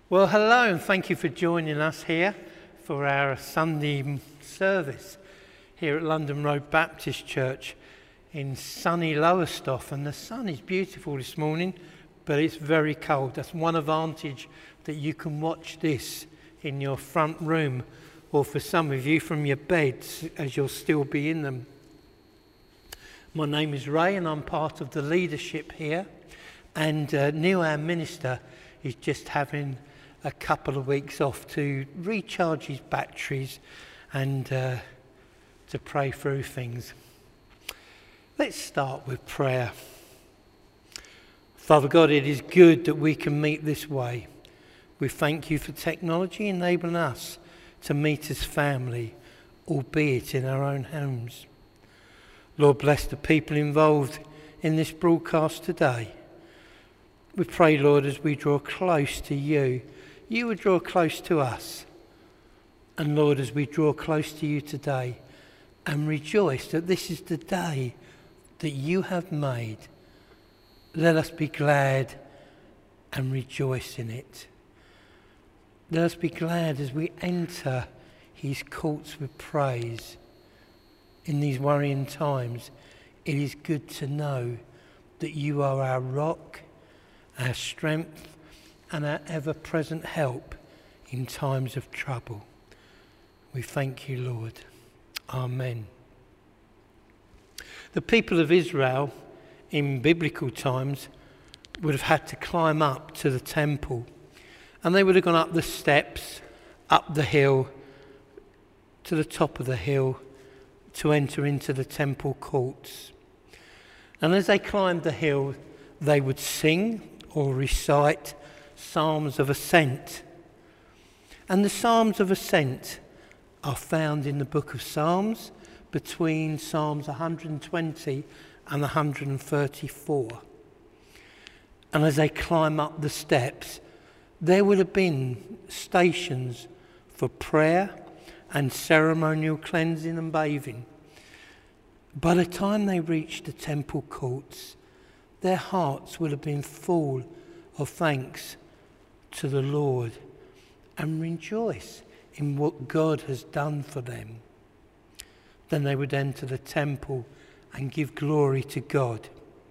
Well, hello, and thank you for joining us here for our Sunday service here at London Road Baptist Church in sunny Lowestoft. And the sun is beautiful this morning, but it's very cold. That's one advantage, that you can watch this in your front room, or for some of you from your beds, as you'll still be in them. My name is Ray, and I'm part of the leadership here. And Neil, our minister, is just having a couple of weeks off to recharge his batteries and to pray through things. Let's start with prayer. Father God, it is good that we can meet this way. We thank you for technology enabling us to meet as family, albeit in our own homes. Lord, bless the people involved in this broadcast today. We pray, Lord, as we draw close to you, you would draw close to us. And Lord, as we draw close to you today and rejoice that this is the day that you have made, let us be glad and rejoice in it. Let us be glad as we enter his courts with praise. In these worrying times, it is good to know that you are our rock, our strength, and our ever-present help in times of trouble. We thank you, Lord. Amen. The people of Israel in biblical times would have had to climb up to the temple, and they would have gone up the steps, up the hill, to the top of the hill to enter into the temple courts. And as they climbed the hill, they would sing or recite Psalms of Ascent. And the Psalms of Ascent are found in the book of Psalms between Psalms 120 and 134. And as they climb up the steps, there would have been stations for prayer and ceremonial cleansing and bathing. By the time they reached the temple courts, their hearts would have been full of thanks to the Lord and rejoice in what God has done for them. Then they would enter the temple and give glory to God.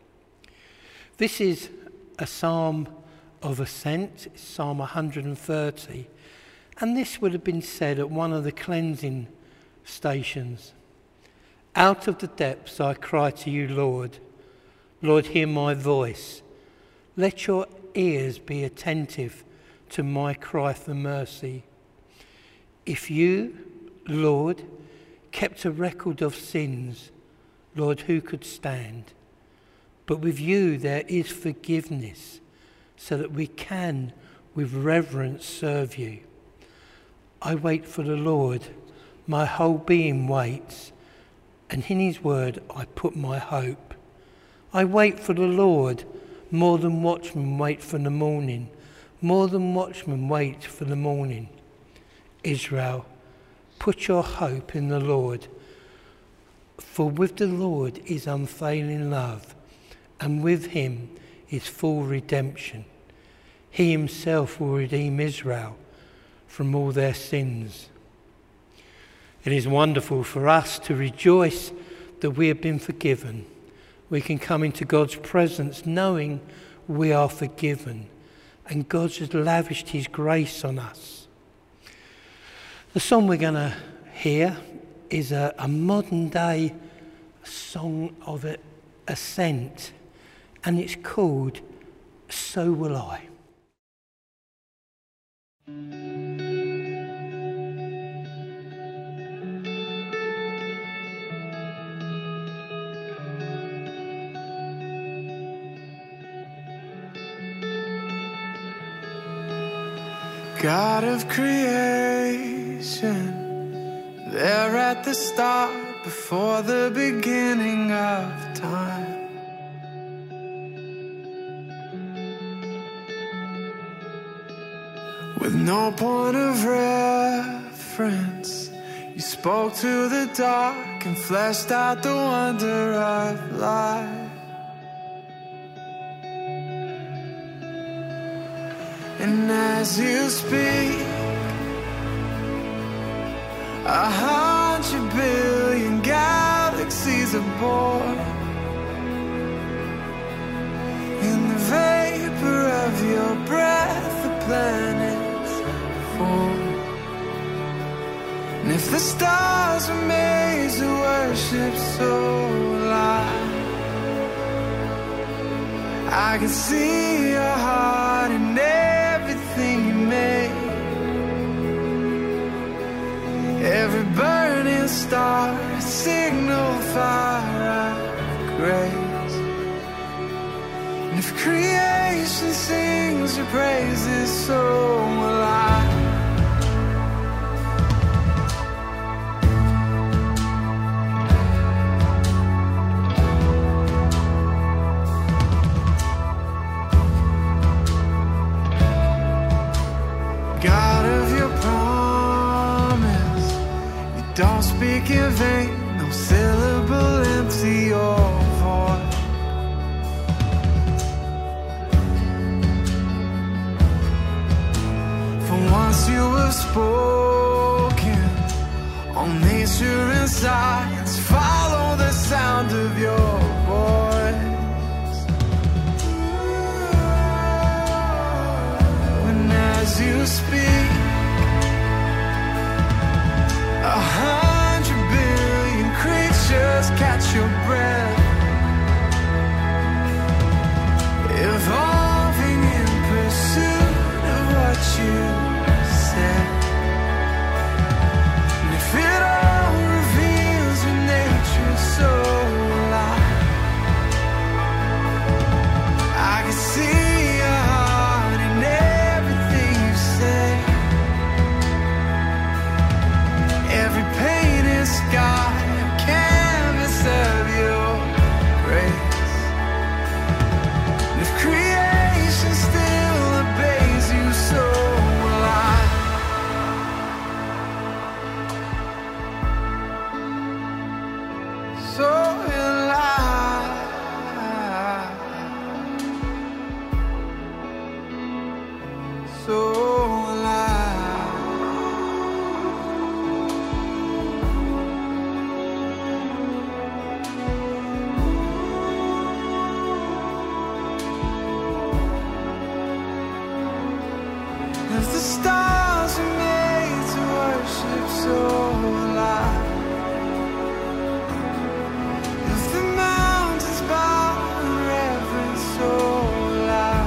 This is a psalm of ascent, Psalm 130, and this would have been said at one of the cleansing stations. Out of the depths I cry to you, Lord. Lord, hear my voice. Let your ears be attentive to my cry for mercy. If you, Lord, kept a record of sins, Lord, who could stand? But with you there is forgiveness, so that we can with reverence serve you. I wait for the Lord, my whole being waits, and in his word I put my hope. I wait for the Lord, more than watchmen wait for the morning, more than watchmen wait for the morning. Israel, put your hope in the Lord, for with the Lord is unfailing love, and with him is full redemption. He himself will redeem Israel from all their sins. It is wonderful for us to rejoice that we have been forgiven. We can come into God's presence knowing we are forgiven, and God has lavished his grace on us. The song we're going to hear is a modern day song of ascent, and it's called So Will I. God of creation, there at the start, before the beginning of time. With no point of reference, you spoke to the dark and fleshed out the wonder of life. And as you speak, 100 billion galaxies are born. In the vapor of your breath, the planets form. And if the stars were made to worship so alive, I can see your heart in everything you make. Every burning star, a signal fire of grace. And if creation sings your praises, so will I. God of your promise, you don't speak in vain, no syllable empty or void. For once you have spoken, all nature and science follow the sound of your voice. When as you speak, 100 billion creatures catch your breath, evolving in pursuit of what you said. And if it all reveals your nature so alive, I can see your heart in everything you say. Every painted sky, a canvas of your grace. And if creation still obeys you, so will I. So will I. So will I. If the stars are made to worship, so will I. If the mountains bow in reverence, so will I.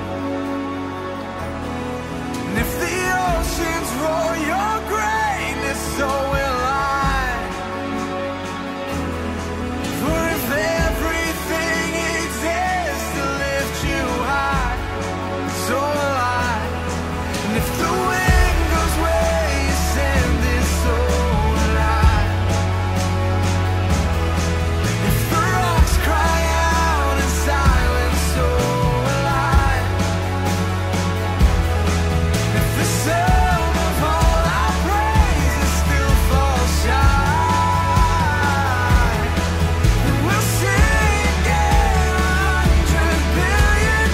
And if the oceans roar your greatness, so will I. For if everything exists to lift you high, so will I. And if the wind goes where you send it, so will I. If the rocks cry out in silence, so will I. If the sum of all our praises still falls shy, then we'll sing again 100 billion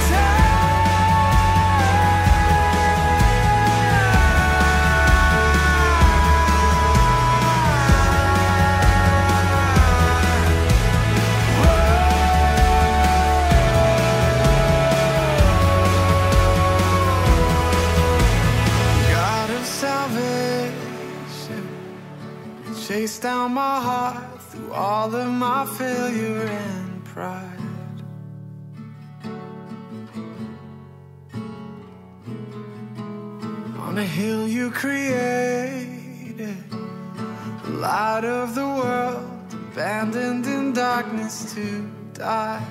God of salvation, chase down my heart through all of my failure and pride. On a hill you created, the light of the world, abandoned in darkness to die.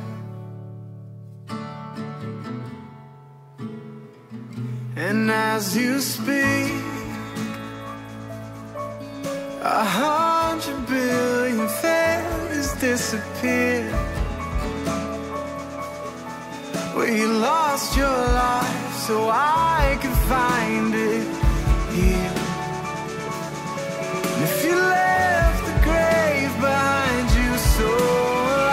And as you speak, 100 billion failures disappear. Where you lost your life so I could find it here. And if you left the grave behind you, so will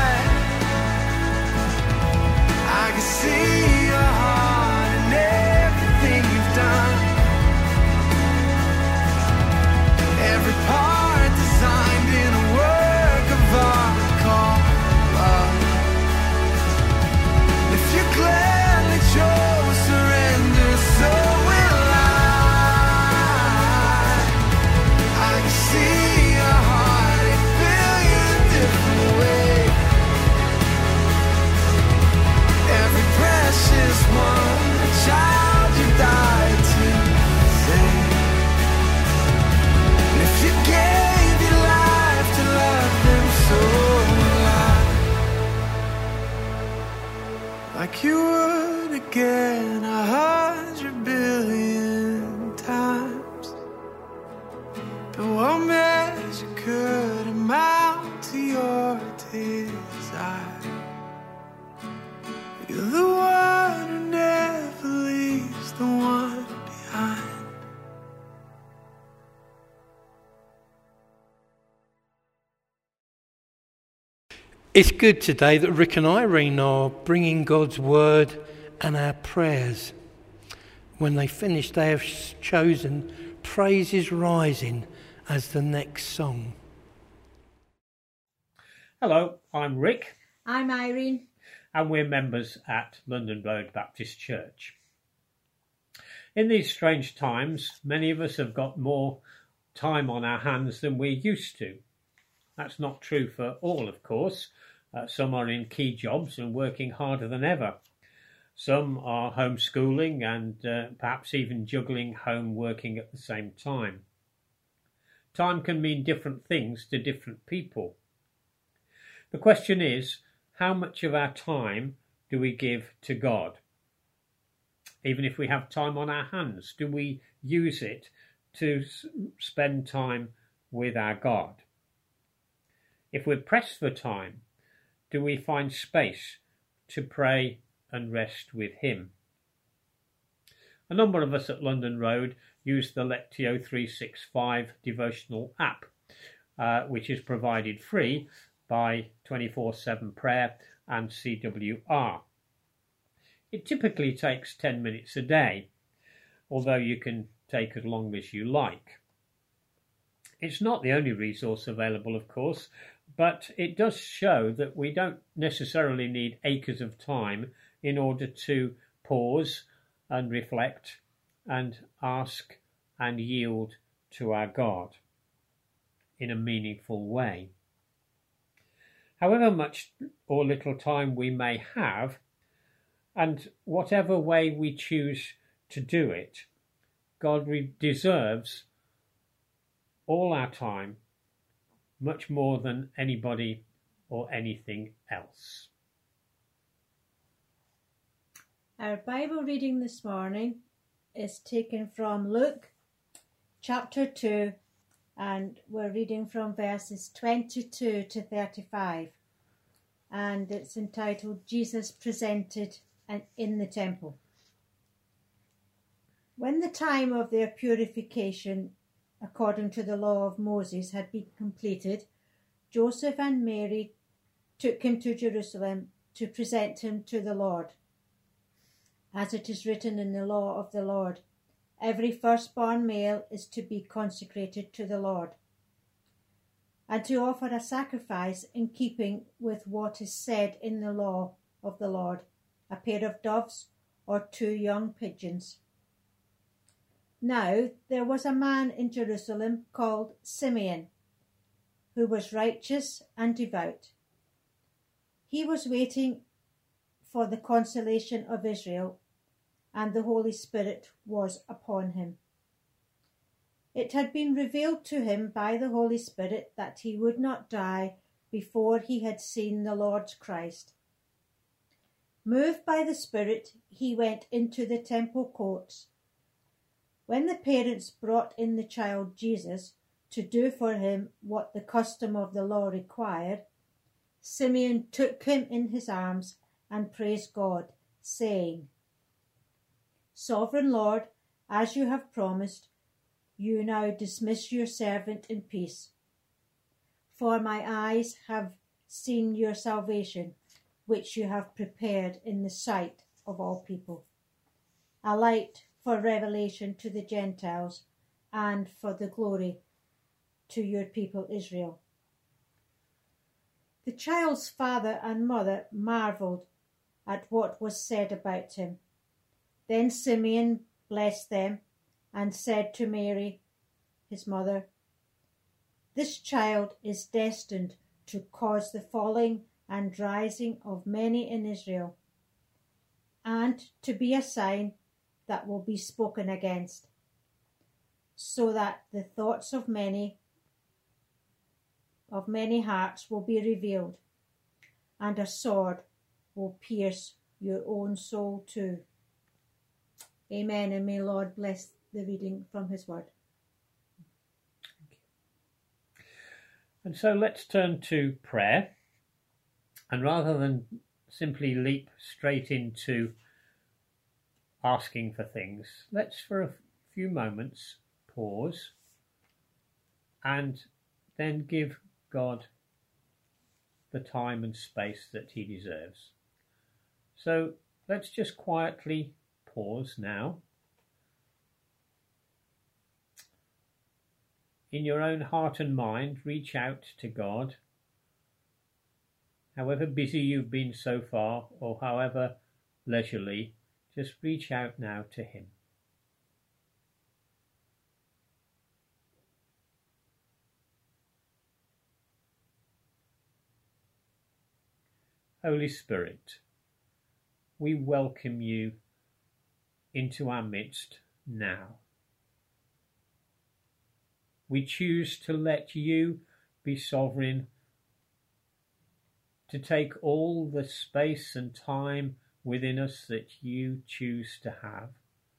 I can see your heart in every like you would again 100 billion times. But what measure could amount to your desire? You're the one who never leaves the one behind. It's good today that Rick and Irene are bringing God's word and our prayers. When they finish, they have chosen Praise is Rising as the next song. Hello, I'm Rick. I'm Irene. And we're members at London Road Baptist Church. In these strange times, many of us have got more time on our hands than we used to. That's not true for all, of course. Some are in key jobs and working harder than ever. Some are homeschooling and perhaps even juggling home working at the same time. Time can mean different things to different people. The question is, how much of our time do we give to God? Even if we have time on our hands, do we use it to spend time with our God? If we're pressed for time, do we find space to pray and rest with Him? A number of us at London Road use the Lectio 365 devotional app, which is provided free by 24/7 Prayer and CWR. It typically takes 10 minutes a day, although you can take as long as you like. It's not the only resource available, of course, but it does show that we don't necessarily need acres of time in order to pause and reflect and ask and yield to our God in a meaningful way. However much or little time we may have, and whatever way we choose to do it, God deserves all our time, much more than anybody or anything else. Our Bible reading this morning is taken from Luke chapter 2, and we're reading from verses 22 to 35, and it's entitled Jesus Presented in the Temple. When the time of their purification according to the law of Moses had been completed, Joseph and Mary took him to Jerusalem to present him to the Lord. As it is written in the law of the Lord, every firstborn male is to be consecrated to the Lord, and to offer a sacrifice in keeping with what is said in the law of the Lord, a pair of doves or 2 young pigeons. Now there was a man in Jerusalem called Simeon, who was righteous and devout. He was waiting for the consolation of Israel, and the Holy Spirit was upon him. It had been revealed to him by the Holy Spirit that he would not die before he had seen the Lord's Christ. Moved by the Spirit, he went into the temple courts. When the parents brought in the child Jesus to do for him what the custom of the law required, Simeon took him in his arms and praised God, saying, "Sovereign Lord, as you have promised, you now dismiss your servant in peace. For my eyes have seen your salvation, which you have prepared in the sight of all people, a light for revelation to the Gentiles and for the glory to your people Israel." The child's father and mother marvelled at what was said about him. Then Simeon blessed them and said to Mary, his mother, "This child is destined to cause the falling and rising of many in Israel, and to be a sign that will be spoken against, so that the thoughts of many hearts will be revealed, and a sword will pierce your own soul too. Amen, and may Lord bless the reading from his word. And so let's turn to prayer. And rather than simply leap straight into asking for things, let's for a few moments pause and then give God the time and space that he deserves. So let's just quietly pause now. In your own heart and mind, reach out to God. However busy you've been so far, or however leisurely, just reach out now to him. Holy Spirit, we welcome you into our midst now. We choose to let you be sovereign, to take all the space and time within us that you choose to have.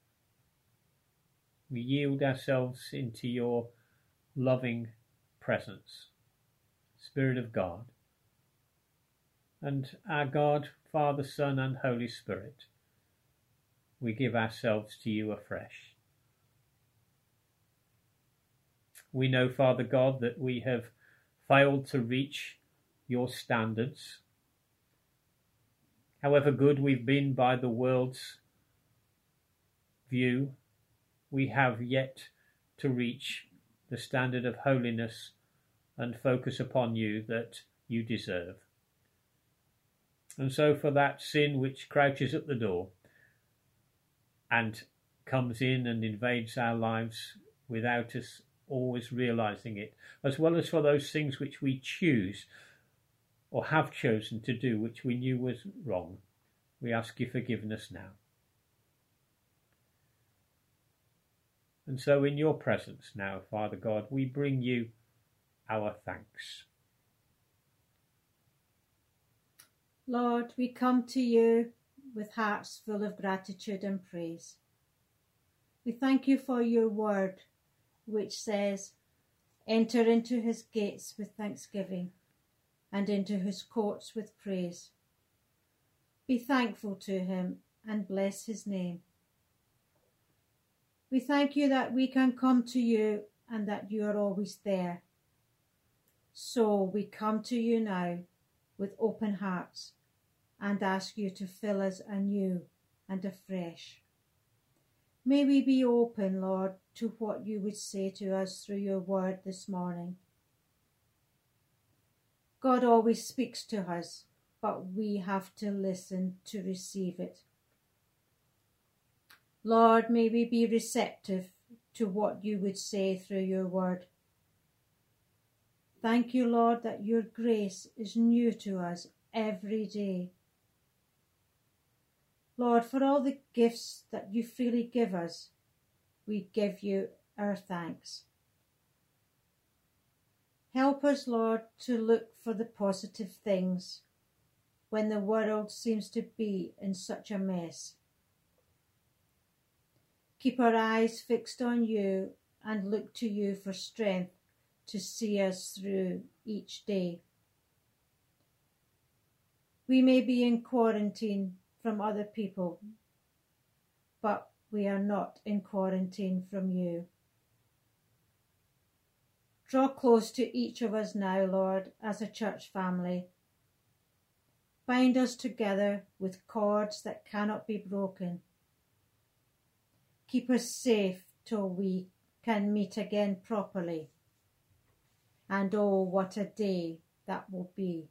We yield ourselves into your loving presence, Spirit of God. And our God, Father, Son, and Holy Spirit, we give ourselves to you afresh. We know, Father God, that we have failed to reach your standards. However good we've been by the world's view, we have yet to reach the standard of holiness and focus upon you that you deserve. And so for that sin which crouches at the door and comes in and invades our lives without us always realizing it, as well as for those things which we choose or have chosen to do which we knew was wrong, we ask you forgiveness now. And so in your presence now, Father God, we bring you our thanks. Lord, we come to you with hearts full of gratitude and praise. We thank you for your word, which says, "Enter into his gates with thanksgiving and into his courts with praise." Be thankful to him and bless his name. We thank you that we can come to you and that you are always there. So we come to you now with open hearts and ask you to fill us anew and afresh. May we be open, Lord, to what you would say to us through your word this morning. God always speaks to us, but we have to listen to receive it. Lord, may we be receptive to what you would say through your word. Thank you, Lord, that your grace is new to us every day. Lord, for all the gifts that you freely give us, we give you our thanks. Help us, Lord, to look for the positive things when the world seems to be in such a mess. Keep our eyes fixed on you and look to you for strength to see us through each day. We may be in quarantine from other people, but we are not in quarantine from you. Draw close to each of us now, Lord, as a church family. Bind us together with cords that cannot be broken. Keep us safe till we can meet again properly. And oh, what a day that will be.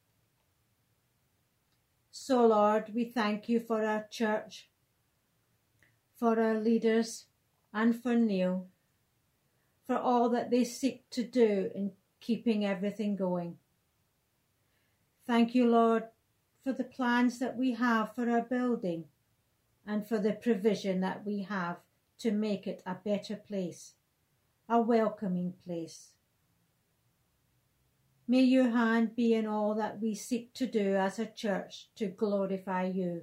So, Lord, we thank you for our church, for our leaders, and for Neil, for all that they seek to do in keeping everything going. Thank you, Lord, for the plans that we have for our building and for the provision that we have to make it a better place, a welcoming place. May your hand be in all that we seek to do as a church to glorify you.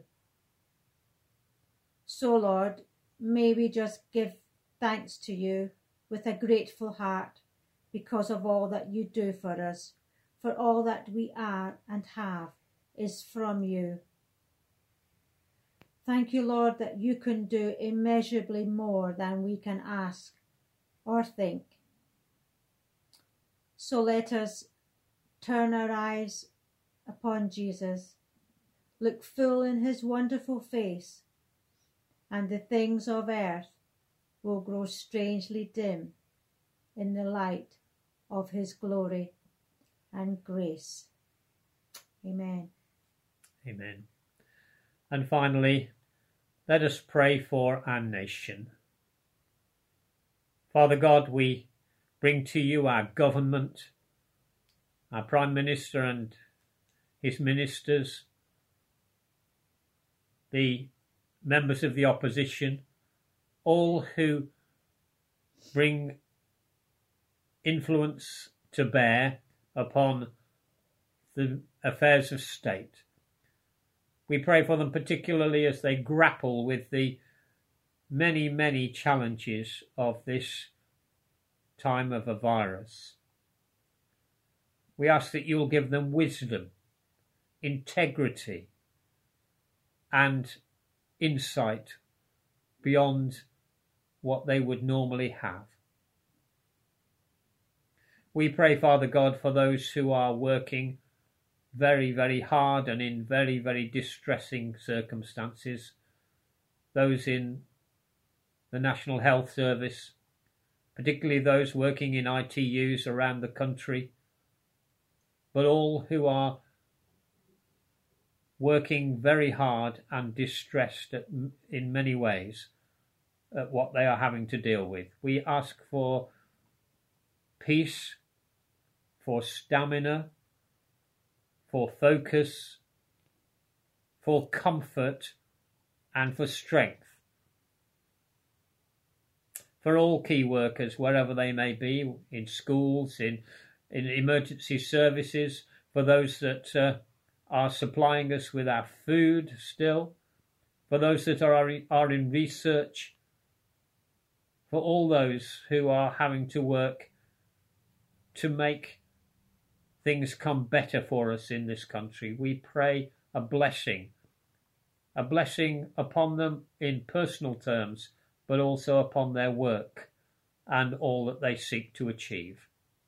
So, Lord, may we just give thanks to you with a grateful heart because of all that you do for us, for all that we are and have is from you. Thank you, Lord, that you can do immeasurably more than we can ask or think. So let us turn our eyes upon Jesus, look full in his wonderful face, and the things of earth will grow strangely dim in the light of his glory and grace. Amen. Amen. And finally, let us pray for our nation. Father God, we bring to you our government, our Prime Minister and his ministers, the members of the opposition, all who bring influence to bear upon the affairs of state. We pray for them particularly as they grapple with the many, many challenges of this time of a virus. We ask that you'll give them wisdom, integrity, and insight beyond what they would normally have. We pray, Father God, for those who are working very, very hard and in very, very distressing circumstances, those in the National Health Service, particularly those working in ITUs around the country, but all who are working very hard and distressed in many ways at what they are having to deal with. We ask for peace, for stamina, for focus, for comfort, and for strength. For all key workers, wherever they may be, in schools, in emergency services, for those that are supplying us with our food still, for those that are in research, for all those who are having to work to make things come better for us in this country. We pray a blessing upon them in personal terms, but also upon their work and all that they seek to achieve.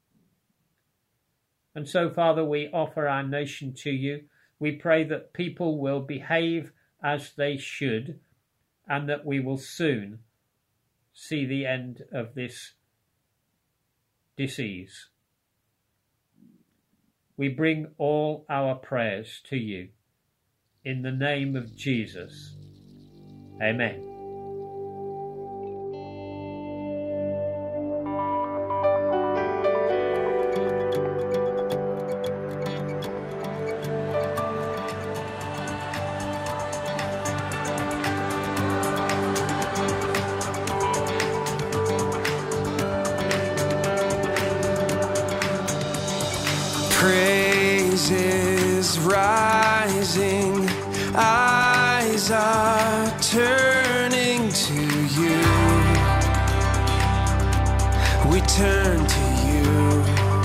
And so, Father, we offer our nation to you. We pray that people will behave as they should, and that we will soon see the end of this disease. We bring all our prayers to you in the name of Jesus. Amen. Praises rising, eyes are turning to you. We turn to you.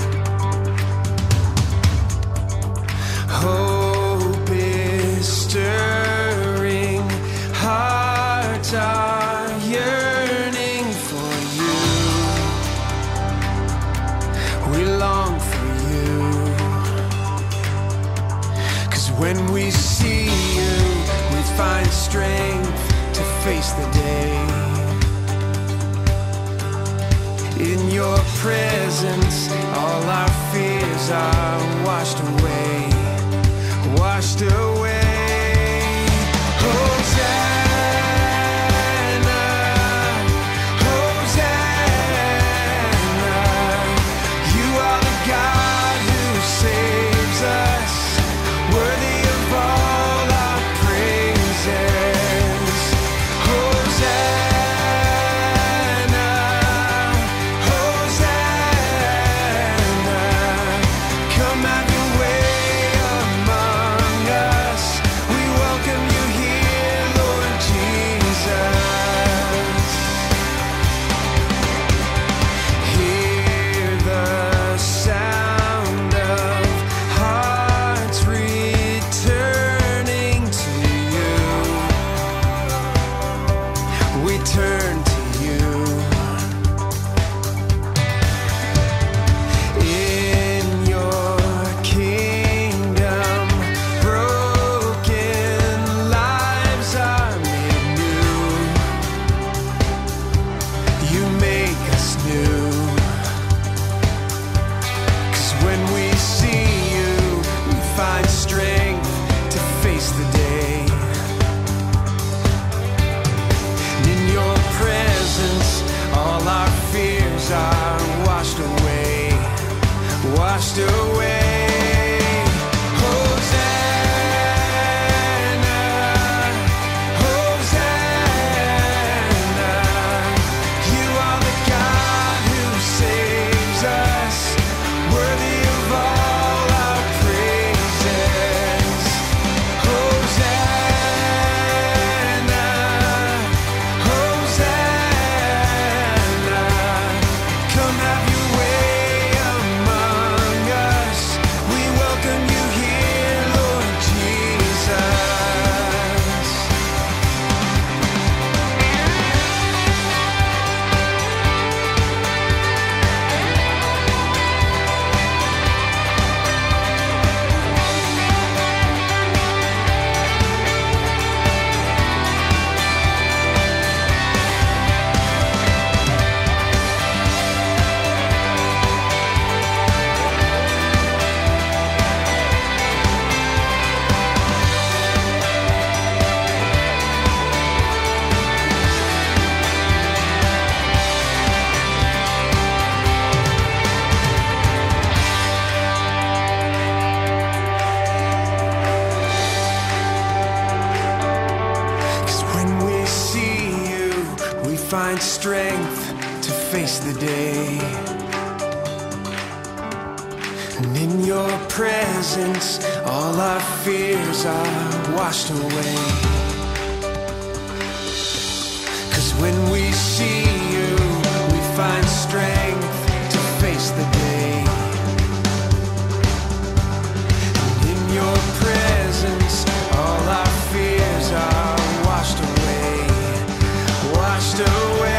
Hope is stirring, hearts are yearning for you. We long for you. When we see you, we find strength to face the day. In your presence, all our fears are washed away, washed away. Hosanna, Hosanna, you are the God who saves us. Worthy of all our praises. Hosanna, Hosanna, washed away. Find strength to face the day, and in your presence all our fears are washed away. 'Cause when we see you, we find strength to face the day, and in your presence all our fears are washed away, washed away.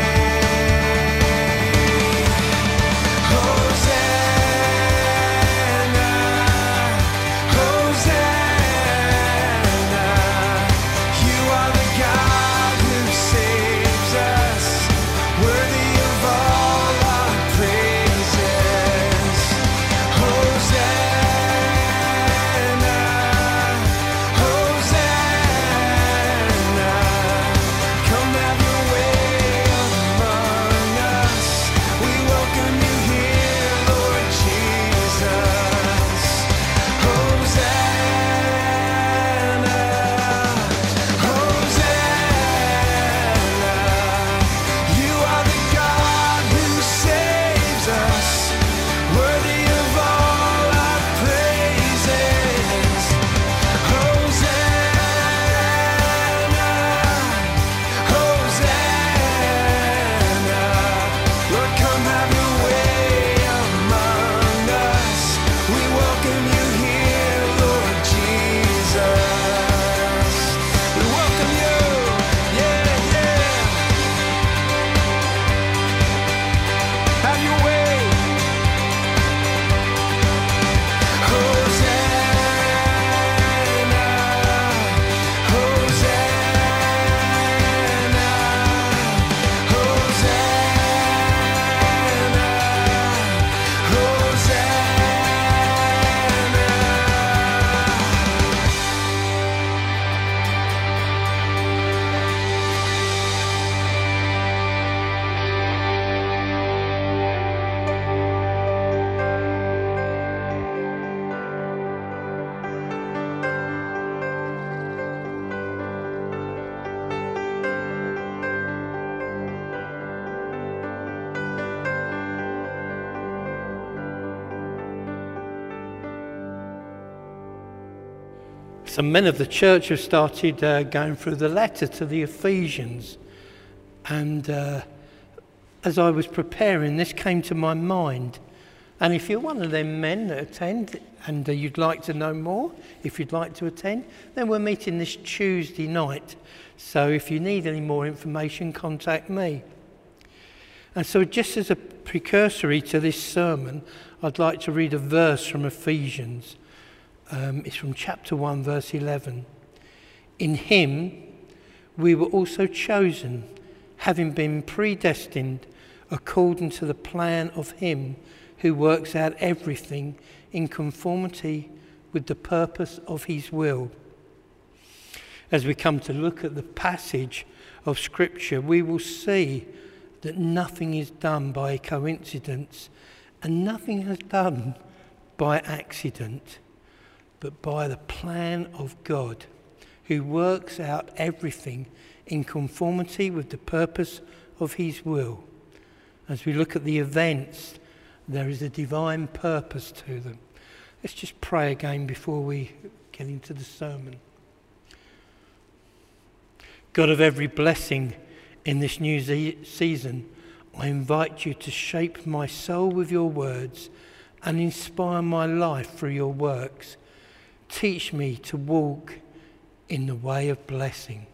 Some men of the church have started going through the letter to the Ephesians, and as I was preparing, this came to my mind. And if you're one of them men that attend and you'd like to know more, if you'd like to attend, then we're meeting this Tuesday night. So if you need any more information, contact me. And so just as a precursory to this sermon, I'd like to read a verse from Ephesians. It's from chapter 1, verse 11. In him we were also chosen, having been predestined according to the plan of him who works out everything in conformity with the purpose of his will. As we come to look at the passage of Scripture, we will see that nothing is done by coincidence, and nothing is done by accident, but by the plan of God, who works out everything in conformity with the purpose of his will. As we look at the events, there is a divine purpose to them. Let's just pray again before we get into the sermon. God of every blessing in this new season, I invite you to shape my soul with your words and inspire my life through your works. Teach me to walk in the way of blessing.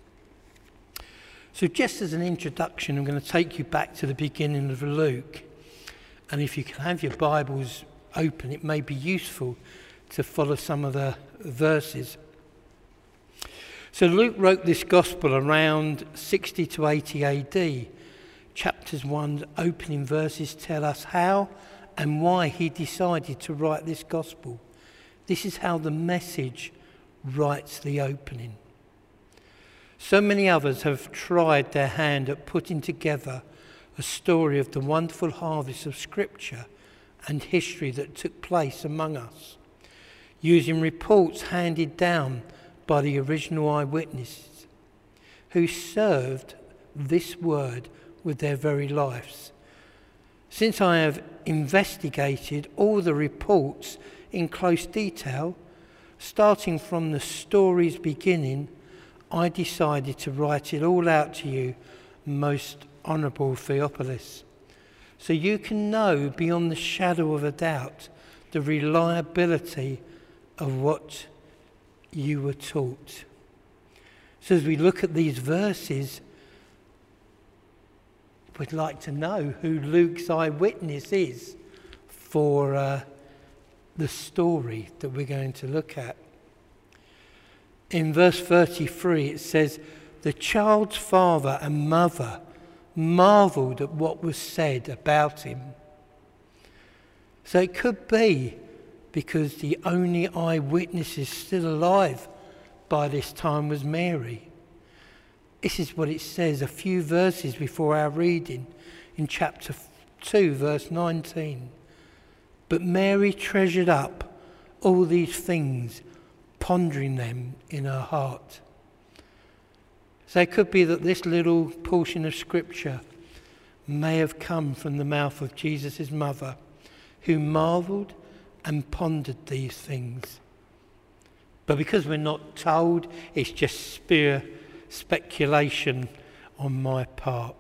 So just as an introduction, I'm going to take you back to the beginning of Luke. And if you can have your Bibles open, it may be useful to follow some of the verses. So Luke wrote this gospel around 60 to 80 AD. Chapters 1 opening verses tell us how and why he decided to write this gospel. This is how the Message writes the opening. So many others have tried their hand at putting together a story of the wonderful harvest of Scripture and history that took place among us, using reports handed down by the original eyewitnesses who served this word with their very lives. Since I have investigated all the reports in close detail, starting from the story's beginning, I decided to write it all out to you, most honourable Theophilus, so you can know beyond the shadow of a doubt the reliability of what you were taught. So as we look at these verses, we'd like to know who Luke's eyewitness is for the story that we're going to look at. In verse 33 it says, the child's father and mother marvelled at what was said about him. So it could be because the only eyewitnesses still alive by this time was Mary. This is what it says a few verses before our reading in chapter 2, verse 19. But Mary treasured up all these things, pondering them in her heart. So it could be that this little portion of Scripture may have come from the mouth of Jesus' mother, who marvelled and pondered these things. But because we're not told, it's just speculation on my part.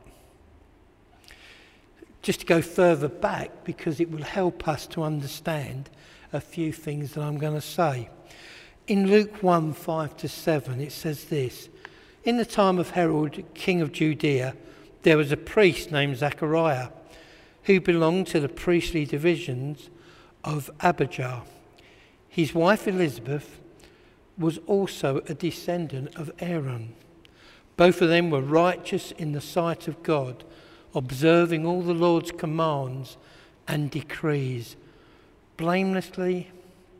Just to go further back, because it will help us to understand a few things that I'm going to say. In Luke 1, 5-7, it says this: in the time of Herod, king of Judea, there was a priest named Zachariah, who belonged to the priestly divisions of Abijah. His wife Elizabeth was also a descendant of Aaron. Both of them were righteous in the sight of God, observing all the Lord's commands and decrees blamelessly.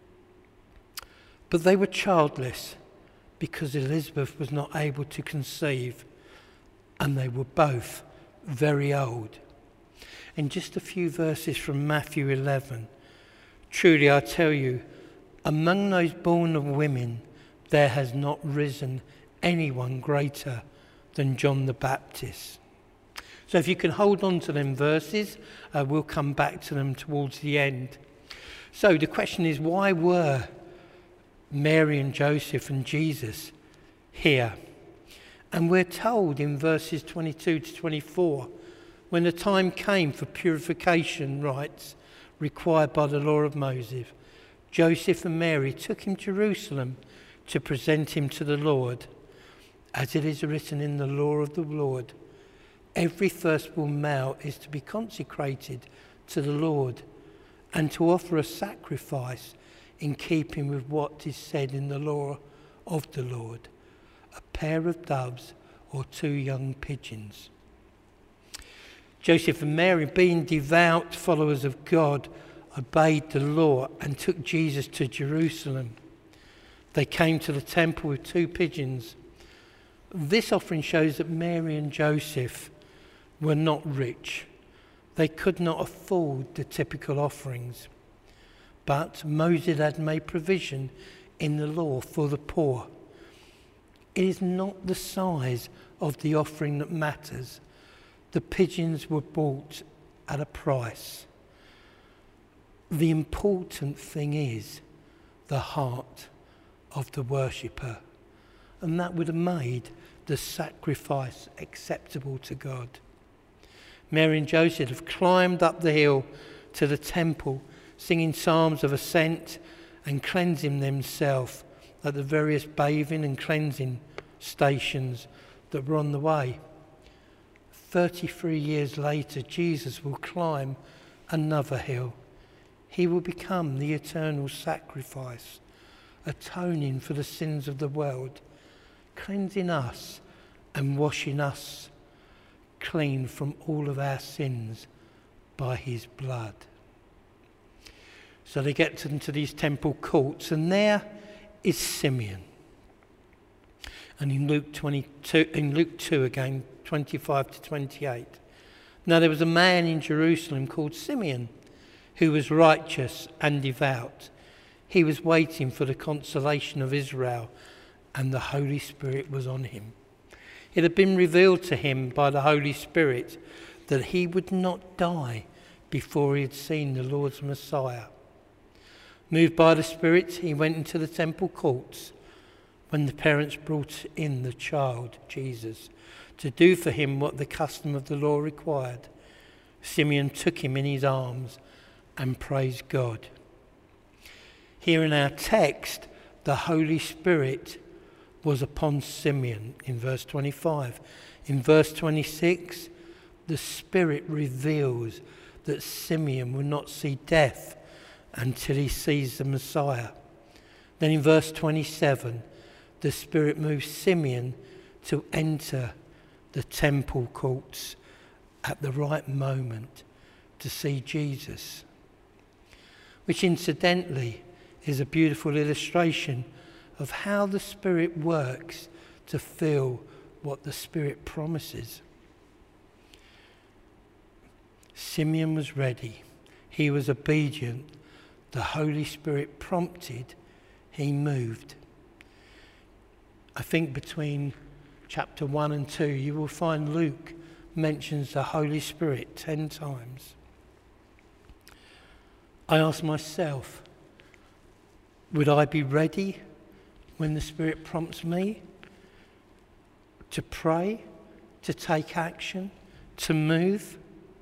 But they were childless because Elizabeth was not able to conceive, and they were both very old. And just a few verses from Matthew 11. Truly I tell you, among those born of women, there has not risen anyone greater than John the Baptist. So if you can hold on to them verses, we'll come back to them towards the end. So the question is, why were Mary and Joseph and Jesus here? And we're told in verses 22-24, when the time came for purification rites required by the law of Moses, Joseph and Mary took him to Jerusalem to present him to the Lord. As it is written in the law of the Lord, every firstborn male is to be consecrated to the Lord and to offer a sacrifice in keeping with what is said in the law of the Lord, a pair of doves or 2 young pigeons. Joseph and Mary, being devout followers of God, obeyed the law and took Jesus to Jerusalem. They came to the temple with 2 pigeons. This offering shows that Mary and Joseph were not rich. They could not afford the typical offerings. But Moses had made provision in the law for the poor. It is not the size of the offering that matters. The pigeons were bought at a price. The important thing is the heart of the worshipper, and that would have made the sacrifice acceptable to God. Mary and Joseph have climbed up the hill to the temple, singing psalms of ascent and cleansing themselves at the various bathing and cleansing stations that were on the way. 33 years later, Jesus will climb another hill. He will become the eternal sacrifice, atoning for the sins of the world, cleansing us and washing us clean from all of our sins by his blood. So they get into these temple courts, and there is Simeon. And in Luke 2 again, 25 to 28. Now there was a man in Jerusalem called Simeon, who was righteous and devout. He was waiting for the consolation of Israel, and the Holy Spirit was on him. It had been revealed to him by the Holy Spirit that he would not die before he had seen the Lord's Messiah. Moved by the Spirit, he went into the temple courts when the parents brought in the child, Jesus, to do for him what the custom of the law required. Simeon took him in his arms and praised God. Here in our text, the Holy Spirit was upon Simeon in verse 25. In verse 26, the Spirit reveals that Simeon will not see death until he sees the Messiah. Then in verse 27, the Spirit moves Simeon to enter the temple courts at the right moment to see Jesus, which incidentally is a beautiful illustration of how the Spirit works to fill what the Spirit promises. Simeon was ready. He was obedient. The Holy Spirit prompted. He moved. I think between chapter 1 and 2, you will find Luke mentions the Holy Spirit 10 times. I ask myself, would I be ready when the Spirit prompts me to pray, to take action, to move?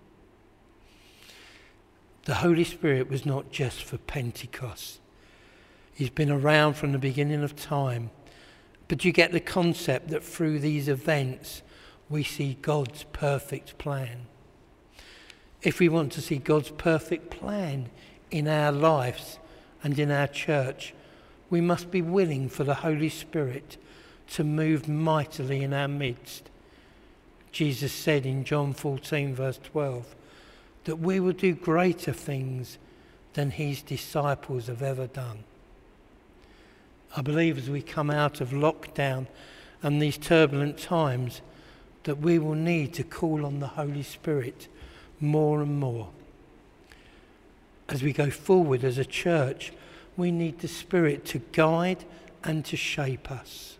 The Holy Spirit was not just for Pentecost. He's been around from the beginning of time. But you get the concept that through these events, we see God's perfect plan. If we want to see God's perfect plan in our lives and in our church, we must be willing for the Holy Spirit to move mightily in our midst. Jesus said in John 14, verse 12, that we will do greater things than his disciples have ever done. I believe as we come out of lockdown and these turbulent times, that we will need to call on the Holy Spirit more and more. As we go forward as a church, we need the Spirit to guide and to shape us.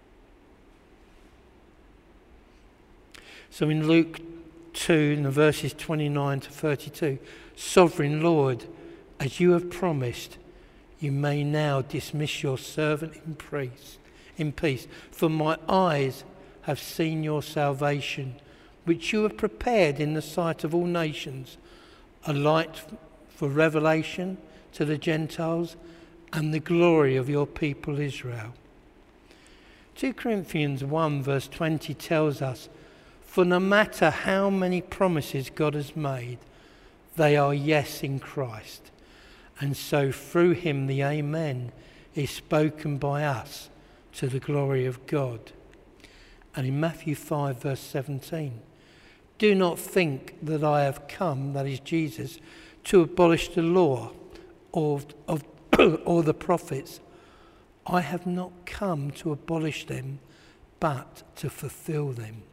So in Luke 2, in the verses 29 to 32, Sovereign Lord, as you have promised, you may now dismiss your servant in peace, for my eyes have seen your salvation, which you have prepared in the sight of all nations, a light for revelation to the Gentiles and the glory of your people Israel. 2 Corinthians 1 verse 20 tells us, for no matter how many promises God has made, they are yes in Christ. And so through him the Amen is spoken by us to the glory of God. And in Matthew 5 verse 17, do not think that I have come, that is Jesus, to abolish the law or the prophets. I have not come to abolish them, but to fulfill them.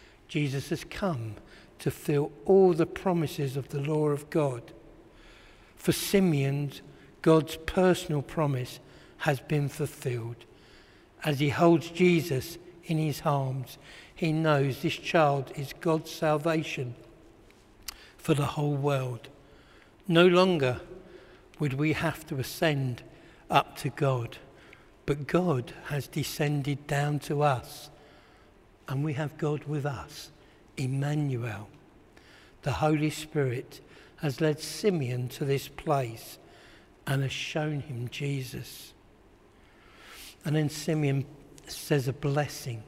Jesus has come to fulfill all the promises of the law of God. For Simeon, God's personal promise has been fulfilled. As he holds Jesus in his arms, he knows this child is God's salvation for the whole world. No longer would we have to ascend up to God, but God has descended down to us, and we have God with us, Emmanuel. The Holy Spirit has led Simeon to this place and has shown him Jesus. And then Simeon says a blessing.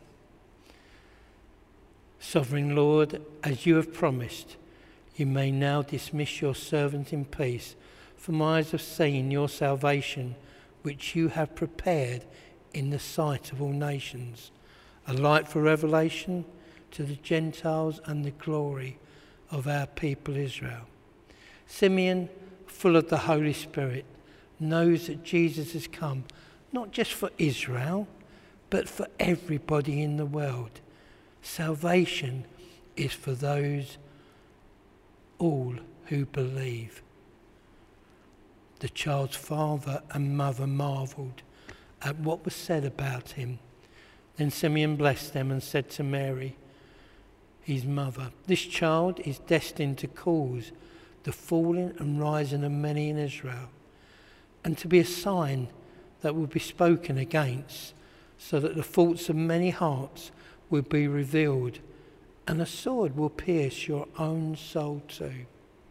Sovereign Lord, as you have promised, you may now dismiss your servant in peace, for my eyes have seen your salvation, which you have prepared in the sight of all nations, a light for revelation to the Gentiles and the glory of our people Israel. Simeon, full of the Holy Spirit, knows that Jesus has come not just for Israel, but for everybody in the world. Salvation is for those all who believe. The child's father and mother marvelled at what was said about him. Then Simeon blessed them and said to Mary, his mother, this child is destined to cause the falling and rising of many in Israel, and to be a sign that will be spoken against, so that the thoughts of many hearts will be revealed, and a sword will pierce your own soul too.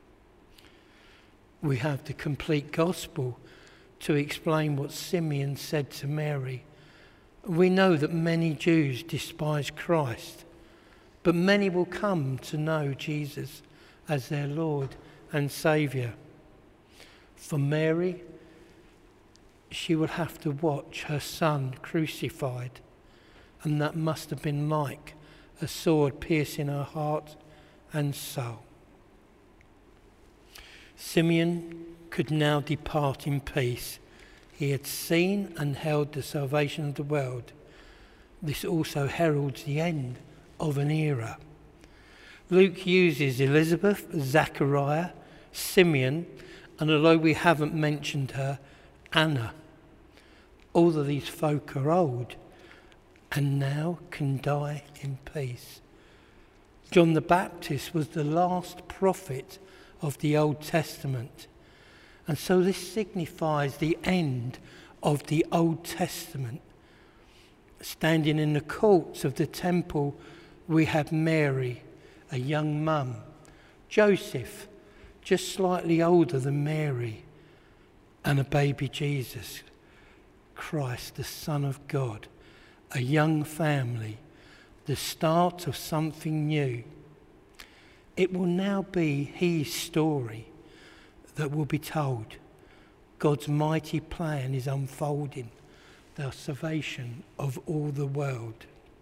We have the complete gospel to explain what Simeon said to Mary. We know that many Jews despise Christ, but many will come to know Jesus as their Lord and Saviour. For Mary, she will have to watch her son crucified, and that must have been like a sword piercing her heart and soul. Simeon could now depart in peace. He had seen and held the salvation of the world. This also heralds the end of an era. Luke uses Elizabeth, Zachariah, Simeon, and although we haven't mentioned her, Anna. All of these folk are old and now can die in peace. John the Baptist was the last prophet of the Old Testament, and so this signifies the end of the Old Testament. Standing in the courts of the temple, we have Mary, a young mum, Joseph, just slightly older than Mary, and a baby Jesus, Christ, the Son of God, a young family, the start of something new. It will now be his story that will be told. God's mighty plan is unfolding, the salvation of all the world.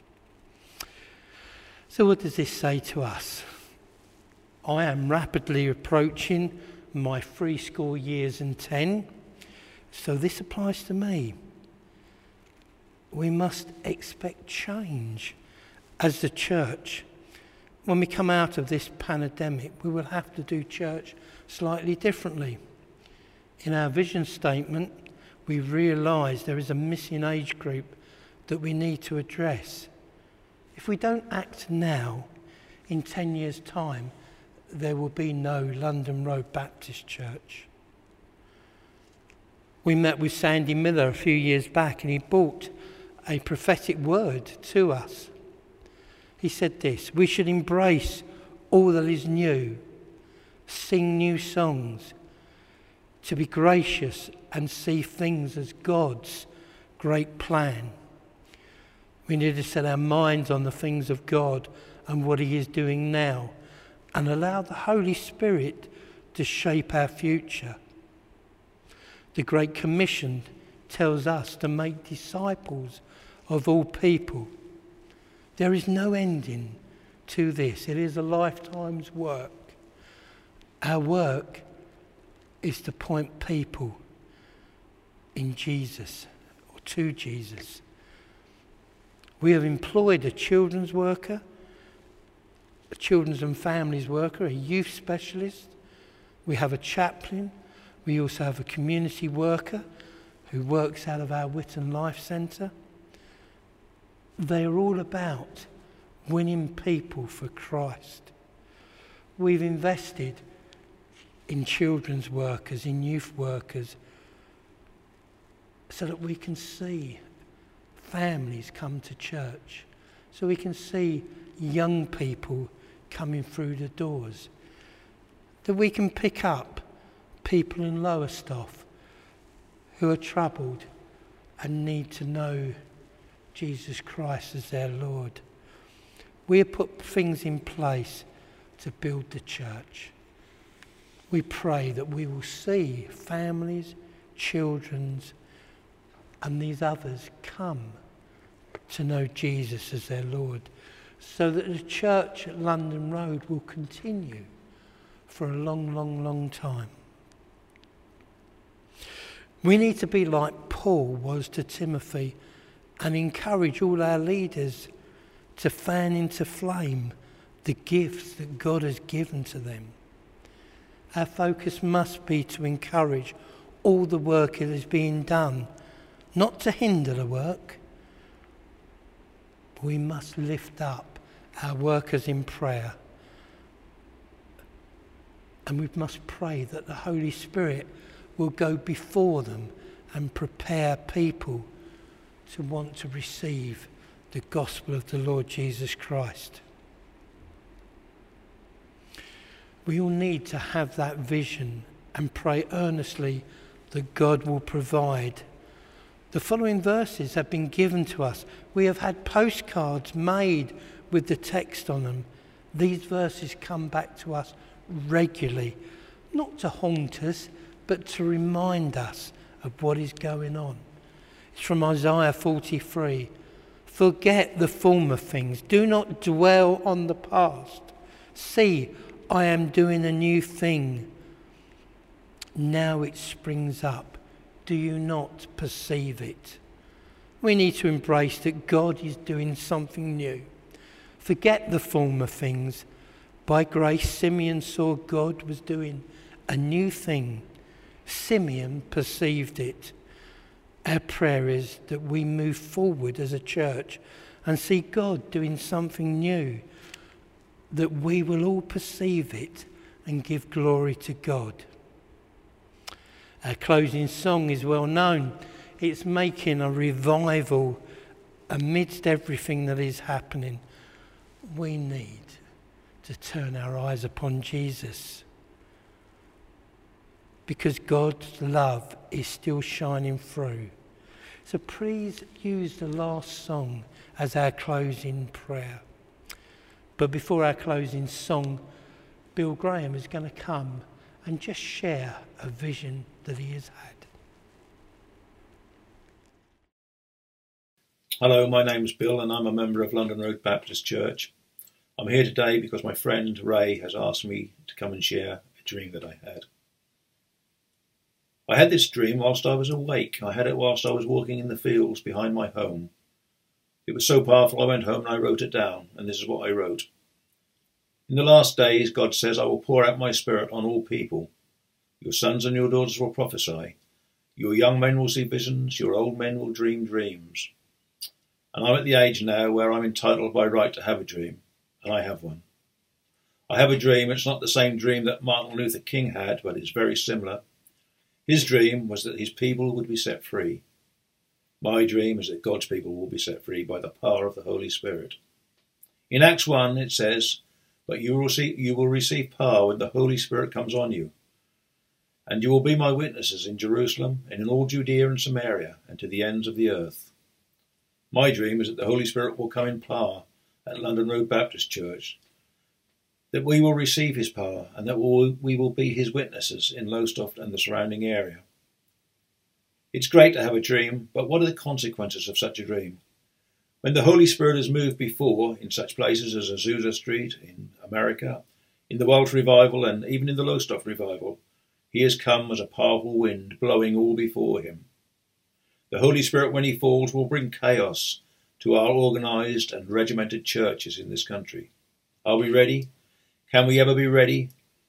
So what does this say to us? I am rapidly approaching my 3 school years and 10, so this applies to me. We must expect change as the church. When we come out of this pandemic, we will have to do church slightly differently. In our vision statement, we realise there is a missing age group that we need to address. If we don't act now, in 10 years' time, there will be no London Road Baptist Church. We met with Sandy Miller a few years back, and he brought a prophetic word to us. He said this: we should embrace all that is new, sing new songs, to be gracious and see things as God's great plan. We need to set our minds on the things of God and what he is doing now, and allow the Holy Spirit to shape our future. The Great Commission tells us to make disciples of all people. There is no ending to this. It is a lifetime's work. Our work is to point people in Jesus, or to Jesus. We have employed a children's worker, a children's and families worker, a youth specialist. We have a chaplain. We also have a community worker who works out of our Witton Life Centre. They are all about winning people for Christ. We've invested in children's workers, in youth workers, so that we can see families come to church, so we can see young people coming through the doors, that we can pick up people in Lowestoft who are troubled and need to know Jesus Christ as their Lord. We have put things in place to build the church. We pray that we will see families, children, and these others come to know Jesus as their Lord, so that the church at London Road will continue for a long, long, long time. We need to be like Paul was to Timothy and encourage all our leaders to fan into flame the gifts that God has given to them. Our focus must be to encourage all the work that is being done, not to hinder the work. We must lift up our workers in prayer. And we must pray that the Holy Spirit will go before them and prepare people to want to receive the gospel of the Lord Jesus Christ. We all need to have that vision and pray earnestly that God will provide. The following verses have been given to us. We have had postcards made with the text on them. These verses come back to us regularly, not to haunt us, but to remind us of what is going on. It's from Isaiah 43. Forget the former things. Do not dwell on the past. See, I am doing a new thing. Now it springs up. Do you not perceive it? We need to embrace that God is doing something new. Forget the former things. By grace, Simeon saw God was doing a new thing. Simeon perceived it. Our prayer is that we move forward as a church and see God doing something new, that we will all perceive it and give glory to God. Our closing song is well known. It's making a revival amidst everything that is happening. We need to turn our eyes upon Jesus, because God's love is still shining through. So please use the last song as our closing prayer. But before our closing song, Bill Graham is going to come and just share a vision that he has had. Hello, my name's Bill and I'm a member of London Road Baptist Church. I'm here today because my friend Ray has asked me to come and share a dream that I had. I had this dream whilst I was awake. I had it whilst I was walking in the fields behind my home. It was so powerful I went home and I wrote it down, and this is what I wrote. In the last days, God says, I will pour out my spirit on all people. Your sons and your daughters will prophesy. Your young men will see visions. Your old men will dream dreams. And I'm at the age now where I'm entitled by right to have a dream, and I have one. I have a dream. It's not the same dream that Martin Luther King had, but it's very similar. His dream was that his people would be set free. My dream is that God's people will be set free by the power of the Holy Spirit. In Acts 1 it says, but you will receive power when the Holy Spirit comes on you. And you will be my witnesses in Jerusalem and in all Judea and Samaria and to the ends of the earth. My dream is that the Holy Spirit will come in power at London Road Baptist Church, that we will receive his power and that we will be his witnesses in Lowestoft and the surrounding area. It's great to have a dream, but what are the consequences of such a dream? When the Holy Spirit has moved before in such places as Azusa Street in America, in the Welsh Revival and even in the Lowestoft Revival, he has come as a powerful wind blowing all before him. The Holy Spirit, when he falls, will bring chaos to our organised and regimented churches in this country. Are we ready? Can we ever be ready?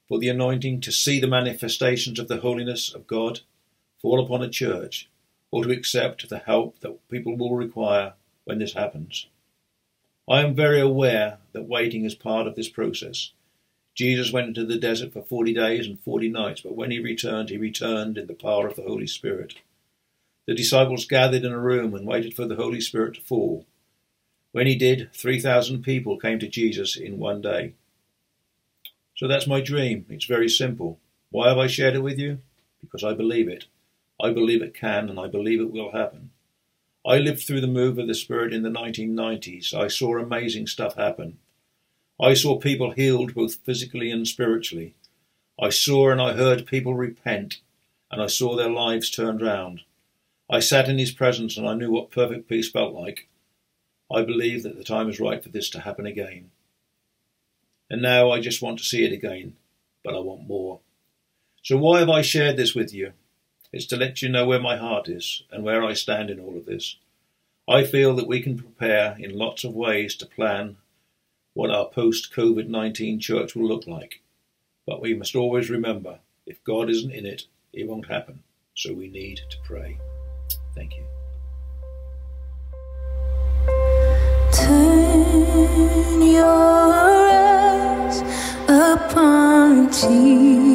for the anointing to see the manifestations of the holiness of God fall upon a church, or to accept the help that people will require when this happens. I am very aware that waiting is part of this process. Jesus went into the desert for 40 days and 40 nights, but when he returned in the power of the Holy Spirit. The disciples gathered in a room and waited for the Holy Spirit to fall. When he did, 3,000 people came to Jesus in one day. So that's my dream. It's very simple. Why have I shared it with you? Because I believe it. I believe it can, and I believe it will happen. I lived through the move of the Spirit in the 1990s. I saw amazing stuff happen. I saw people healed both physically and spiritually. I saw and I heard people repent, and I saw their lives turned round. I sat in his presence and I knew what perfect peace felt like. I believe that the time is right for this to happen again. And now I just want to see it again, but I want more. So why have I shared this with you? It's to let you know where my heart is and where I stand in all of this. I feel that we can prepare in lots of ways to plan what our post-COVID-19 church will look like. But we must always remember, if God isn't in it, it won't happen. So we need to pray. Thank you. Turn your eyes upon Jesus.